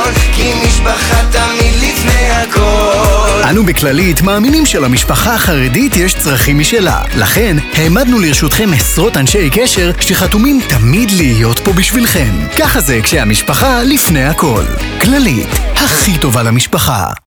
כי משפחה תמיד לפני הכל. אנו בכללית מאמינים שלמשפחה החרדית יש צרכים משלה. לכן, העמדנו לרשותכם עשרות אנשי קשר שחתומים תמיד להיות פה בשבילכם. ככה זה כשהמשפחה לפני הכל. כללית, הכי טובה למשפחה.